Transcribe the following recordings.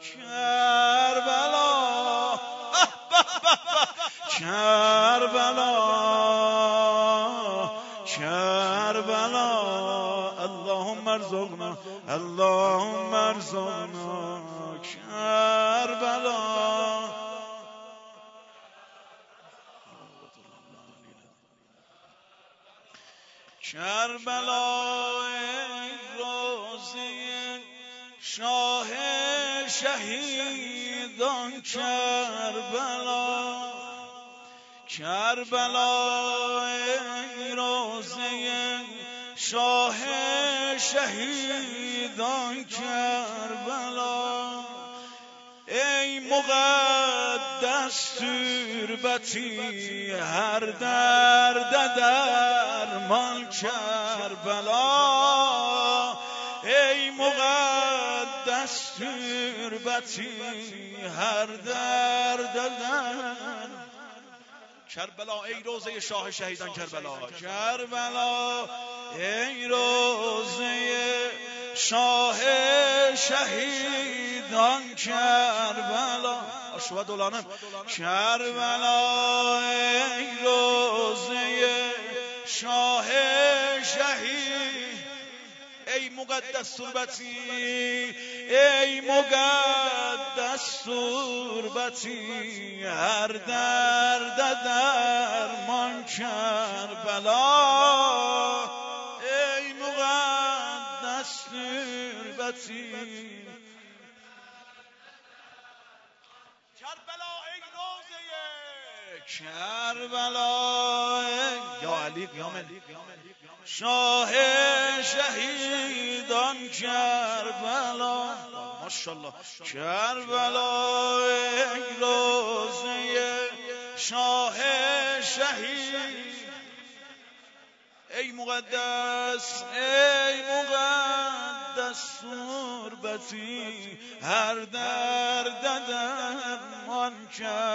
کربلا کربلا کربلا اللهم ارزقنا اللهم ارزقنا کربلا. کربلا ای روزه شاه شهیدان کربلا کربلا ای روزه شاه شهیدان کربلا ای مقدس تربتی هر درد درمان کربلا ای مقدس تربتی هر درد درمان کربلا ای روزه شاه شهیدان کربلا کربلا ای روزه شاه شهیدان کربلا اشهد الانم کربلا ای روزه شاه شهید ای مقدس تربتی ای مقدس تربتی هر درد درمان کربلا ای مقدس تربتی کربلا ای روزه کربلا یا علی قیام شاه شهیدان کربلا ماشاءالله کربلا ای روزه شاه شهید ای مقدس تربتی هر درد درمان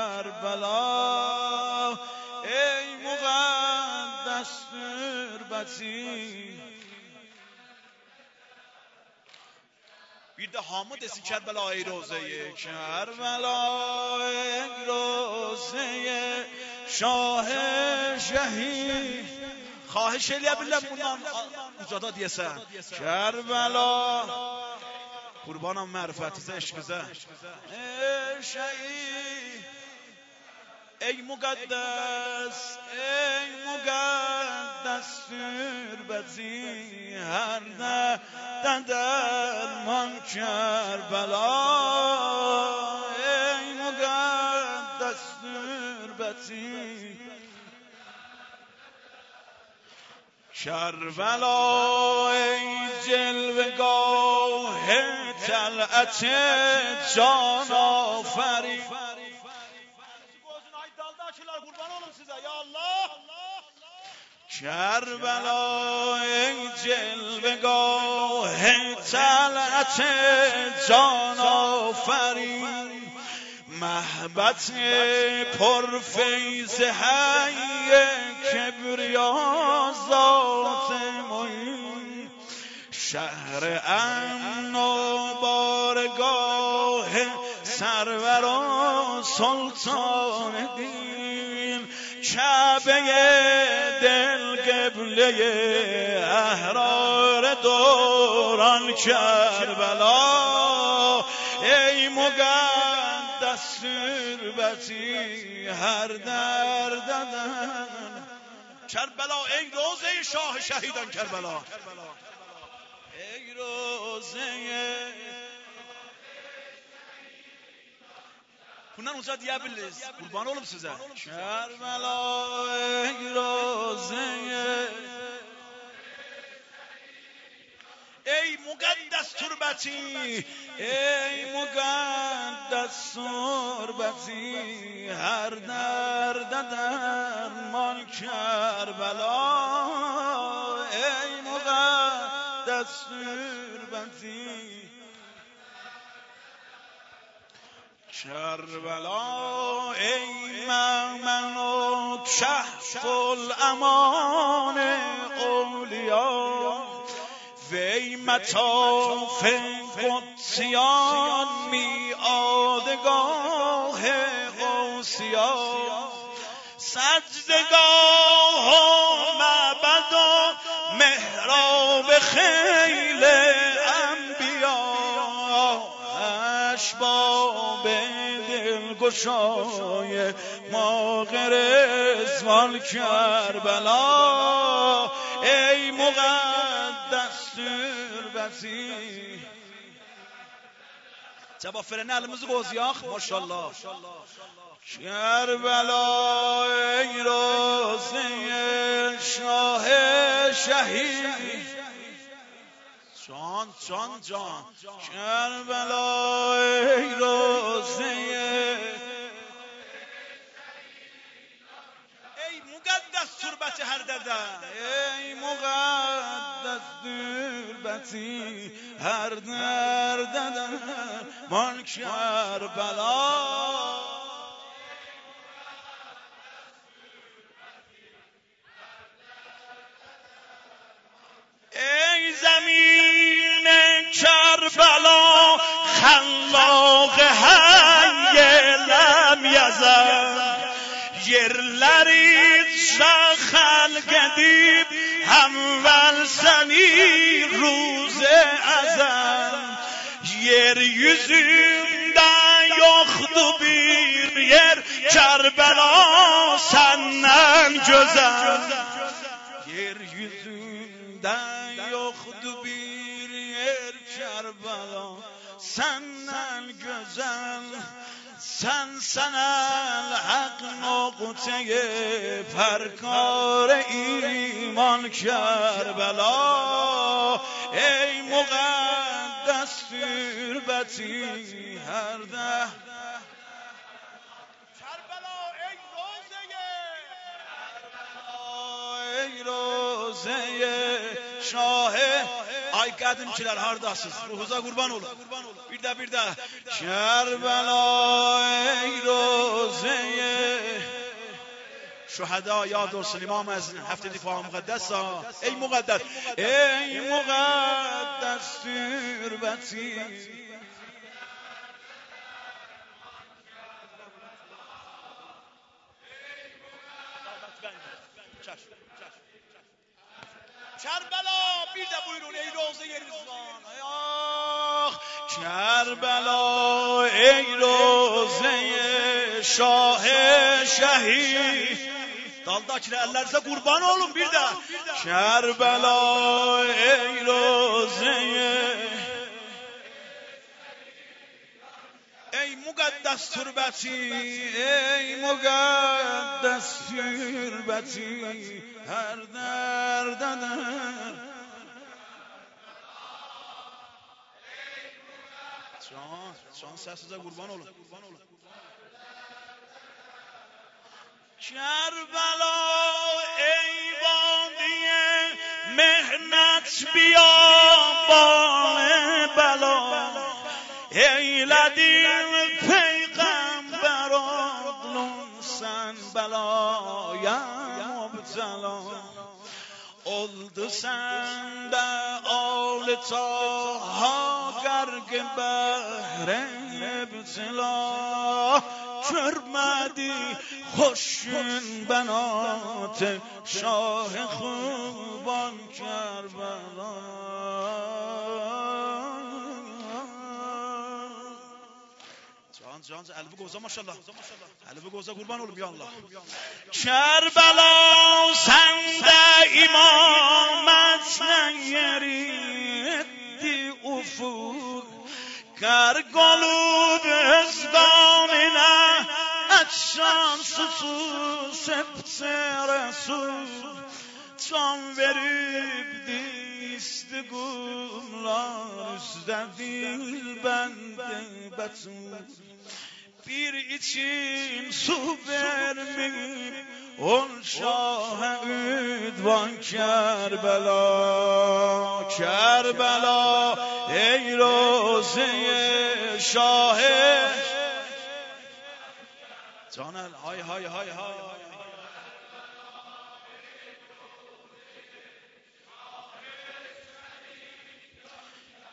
کربلا ای مقدس تربتی بیده حامد اسی کربلا ای روزه کربلا ای روزه شاه شهید خواهش الی بالله منان مجادات یسن کربلا قربانم معرفت عشق ای شهید ای مقدس تربتی هر درمان کربلا ای مقدس تربتی کربلا ای جلوه‌گاه طلعت جان آفرین کربلا ای جلوه‌گاه طلعت جان آفرین محبت پرفیض حی کبریا ذات معین شهر امن و بارگاه سرور و سلطان دین کعبه دل قبله احرار دوران کربلا ای مقدس تربتی هر درد کربلا ای روزه شاه شهیدان کربلا ای روزه Bundan uca diyebiliriz. Kurban olum size. Kerbela ey rozeye ey mukaddes türbeti ey mukaddes türbeti her derde derman Kerbela ey mukaddes türbeti کربلا ای مأمن و کهف الامان اولیا وی مطاف قدس قدسیان میعادگاه قوسیان سجدگاه و معبد و محراب خیل انبیا اشباب دلگشای ماغر رضوان کربلا ای مقدس تربتی جواب فرنه علموز گوزیاخ ماشاءالله کربلا ای روزه شاه شهید جان کربلا ای روزه ای مقدس تربت هر دردم ای مقدس تربتی هر دردم من کربلا ای زمین کربلا خلاق حی لم یزل yerlerin şahal gedip hamvel seni ruze ezel yeryüzünde yoktu bir yer Kerbela senden güzel yeryüzünde yoktu bir yer Kerbela senden güzel sen el hak nokteye perkar iman Kerbela ey mukaddes türbeti her de Kerbela ey rozeye şahe ay qədimçilər hardasınız ruhunuza qurban olun bir də Kerbela ey rozeye şuhada yad olsun imam az hafte difa mukaddes ey mukaddes türbeti Kerbela bir de buyurun ey roze Rızvan Kerbela ey roze şah şehid daldakiler ellerinize kurban olun bir de Kerbela ey roze ey mukaddes türbeti ey mukaddes türbeti her derdedir can səsizə qurban olun Kerbela ey vadiye mehnet biyaban bela eyledim peygamber oğlun sen belaya mübtela oldu sende ağlı taha garg behre mübtela körmedi hoşun benat şah خوبان Kerbela Can elbi goza maşallah. Elbi goza kurban olum ya Allah. Kerbela sende imamet yeri etti ufuk. Kargolud özdanine etşan susuz sepse resul. Can verip disti kumlar üstte dilbende betul. Bir içim su vermeyip ol şah-ı üdvan Kerbela ey roze şah Canel hay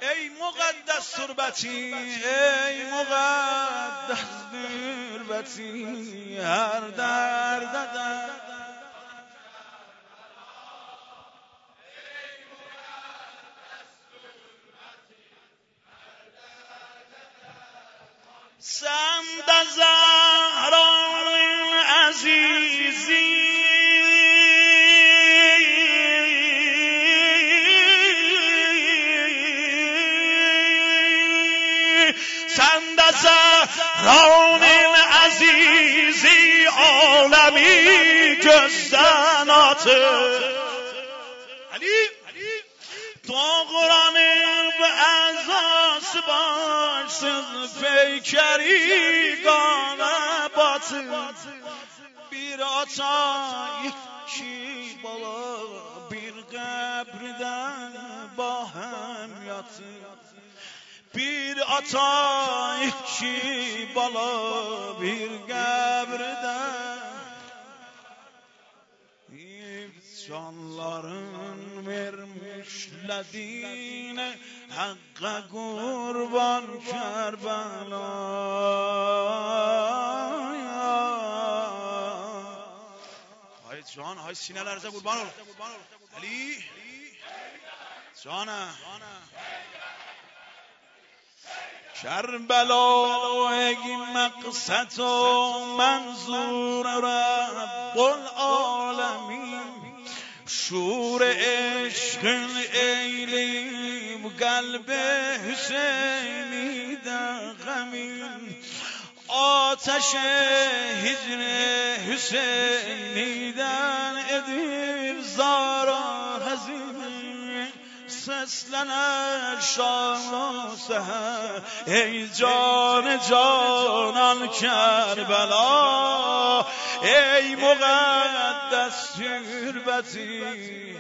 ای مقدس تربتی، ای مقدس تربتی، هر درد در سند زهران عزیزی سند زهران عزیزی عالمی جزنات علی تو قرآن به ازاس باش پیکری گانه باطل bir atay ki bala bir qəbrdən bahem yatır bir atay ki bala bir qəbrdən canların vermişledine Hakka kurban Kerbela'ya Hay can, hay sinelerinize kurban ol Ali Cana Kerbela ey maqsad و منظور رب العالمین شور عشق ایلی و قلب حسینی در غمین آتش هجر حسینی در ادیب زارا هزین سسلن شام و سحر ای جان جانان کربلا ای مقدس تربتی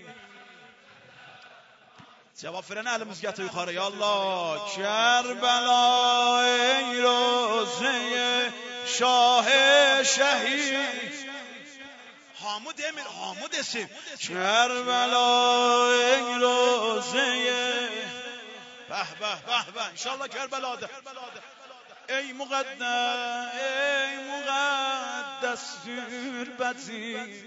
جواب فرن elimiz getir yukarı ya Allah Kerbela ey روزه شاه شهید Hamı demir hamı desin Kerbela ey روزه به به به به inşallah Kerbela'da ey mukaddes türbeti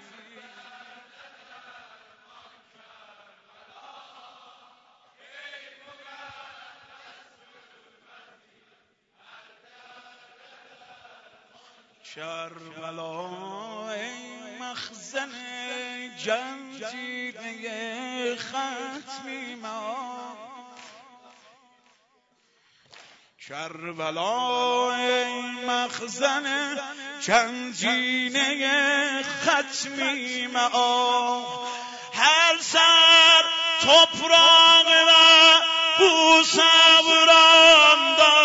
Kerbela ey مخزن جنجیره ختمی ما کربلا ای مخزن جنجینه ختمی ما هر سر toprağı ve bu sabranda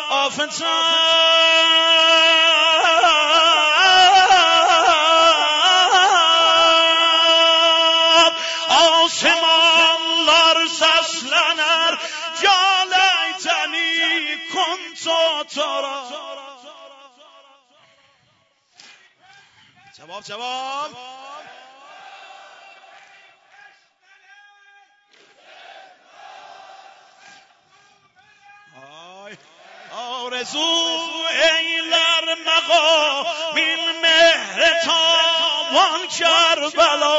afetan Osmanlar seslenir Caleyteni kontotora Cevap آرزو ایلر مقامین مهر تابان کربلا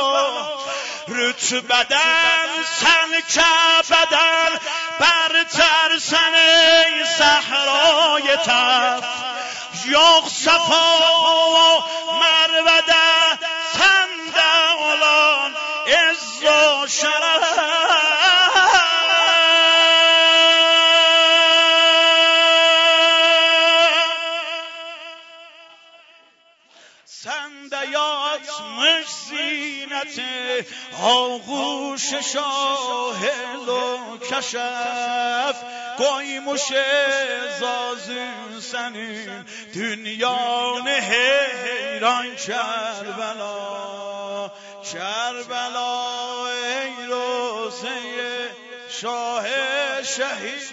رتبدن سن کبدن برتر سن ای صحرای تف yok safa و مروده سنده olan عز و شرف sende yatmış zineti آغوش شاهل و کشف koymuş ezazın senin dünyanı heyran Kerbela Kerbela ey roze şah şehit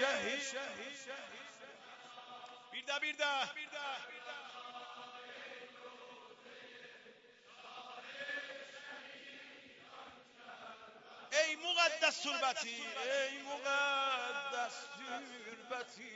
bir de ey مقدس تربتی ای مقدس تربتی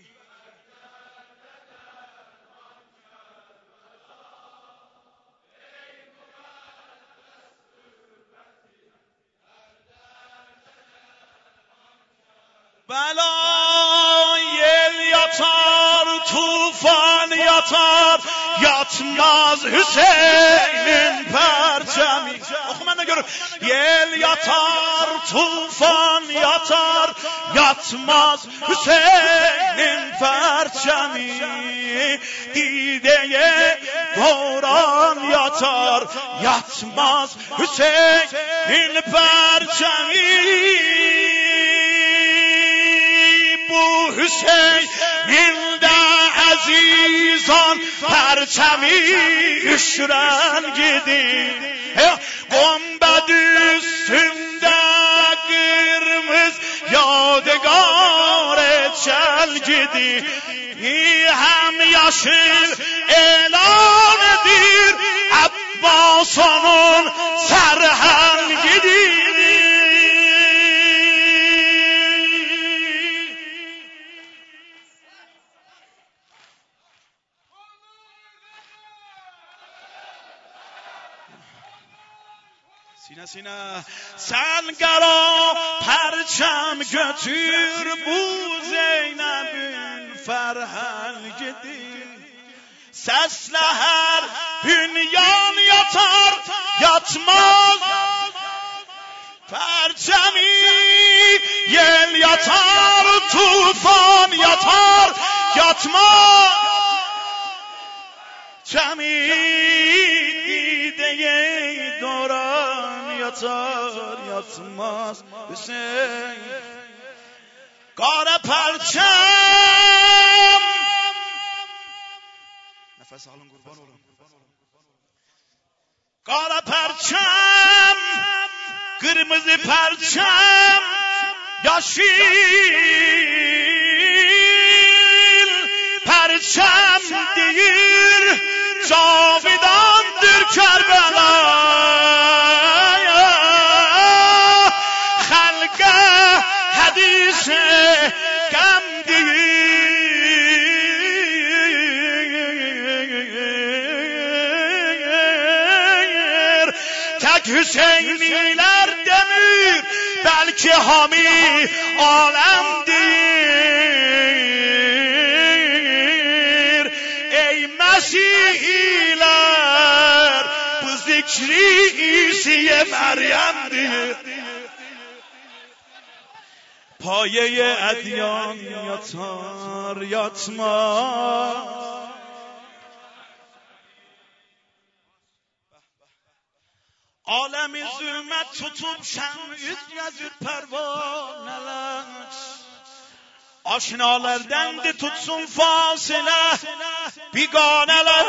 بلای یاتار توفان یاتار yatmaz Hüseyin'in perçemi. Okumana görün. Yel yatar, tufan yatar, yatmaz Hüseyin'in perçemi. Dideye boran yatar, yatmaz Hüseyin'in perçemi. Bu Hüseyin'de azizan perçemi üşren gidin. Gumbed üstünde kırmız yadigar çel gidin. Hem yaşıl elan edir Abbas onun serhengidi. Sine sine sen garo perçem götür bu Zeynep'in ferhengidi. Sesle her bünyan yatar yatmaz perçemi. Yel yatar tufan yatar yatmaz Cemideye doran yatar yatmaz Hüseyin. Kara perçem. Nefes alın kurban olun. Kara perçem, kırmızı perçem, yeşil perçem değil, cavidandır Kerbela'ya. Halka hadise gam değil. Tek Hüseyniler demir, belki hami alemdir. Ey Mesihler, bu zikri İsiye Meryem'dir. Payeye edyan yatar yatmaz. Alemi zulmet tutup şemüz yazır pervaneler. Aşinalardan de tutsun fasile biganeler.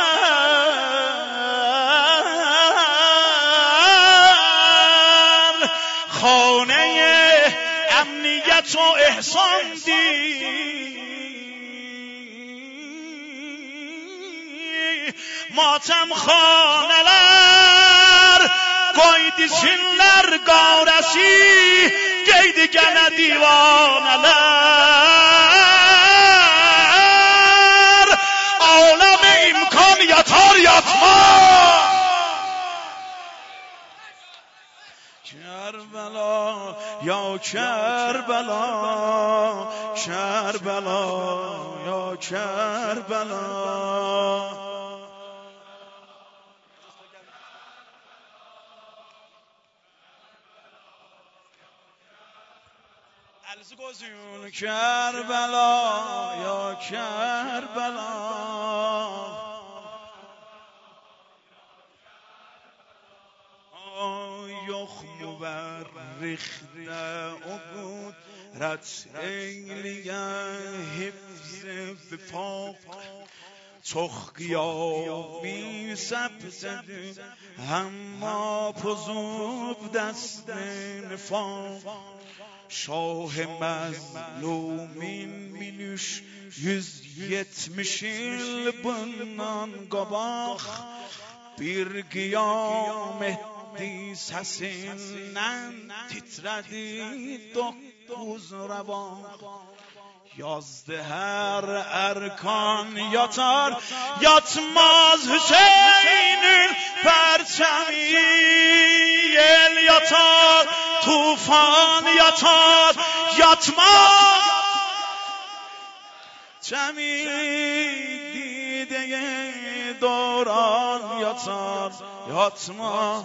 Khane emniyet o ihsan di. Matem khaneler koydisinler gavresi, geydi gene divaneler. Alem imkan yatar yatma. Kerbela ya Kerbela, Kerbela ya Kerbela. Elzi gözün Kerbela ya Kerbela. Yok müverrixde o qudret eyliye hifz vifaq. Çox qiyabi səbzədir amma pozub dəst nifaq. Şah mezlumin 1370 yıl bundan qabaq bir qiyamət mehdi sesinden titredi 9 revan. Yazdı her erkan yatar, yatmaz Hüseyin'in perçemi. Yel yatar, tufan yatar, yatmaz cemi. Dideye doran yatar, yatmaz.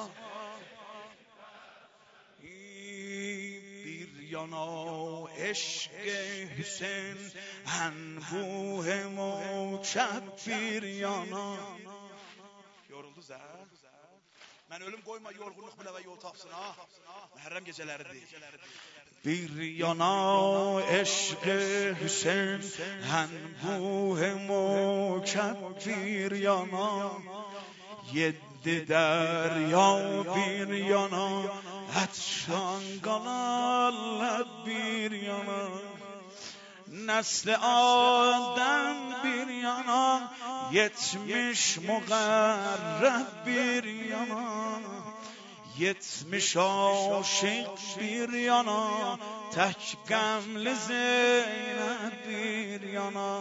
Yana eşk Hüseyin enbuh mokşep bir yana. Yorulduz ha? Ben ölüm koyma, yorgunluk bile ve yol tapsın ha. Muharrem gecelerdi. Bir yana eşk Hüseyin enbuh mokşep bir yana. 7 derya bir yana, Etşan kanal bir yana. Nesli Adem bir yana, 70 mugarreb bir yana. 70 aşık bir yana, tek gemli Zeynep bir yana.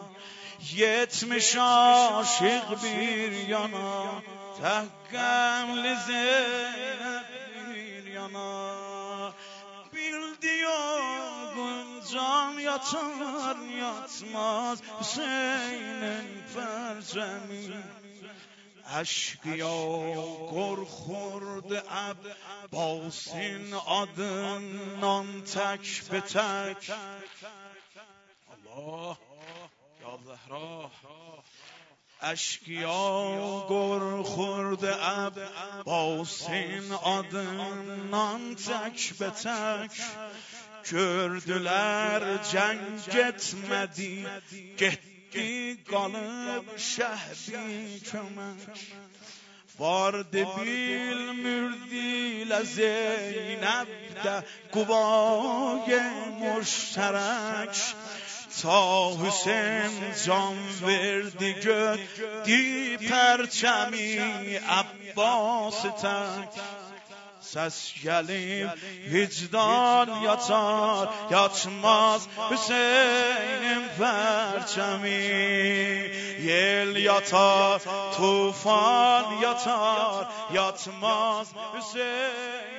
70 aşık bir yana, tek gemli Zeynep bir yana. Bil diyor Guncan yatar yatmaz Hüseyin'in perçemi. Eşkıya korkurdu Abbas'ın adından tek be tek. Allah ya Zehra. Eşkıya korkurdu Abbas'ın adından tek be tek. Gördüler cenk etmedi, gitti kalıp şehbi kömek. Vardı bilmirdiyle Zeynep'de Kuvay-ı müşterek. Ta Hüseyin can verdi gördü perçemi Abbas-ı tek. Ses gelip vicdan yatar, yatmaz Hüseyin'in perçemi. Yel yatar, tufan yatar, yatmaz Hüseyin.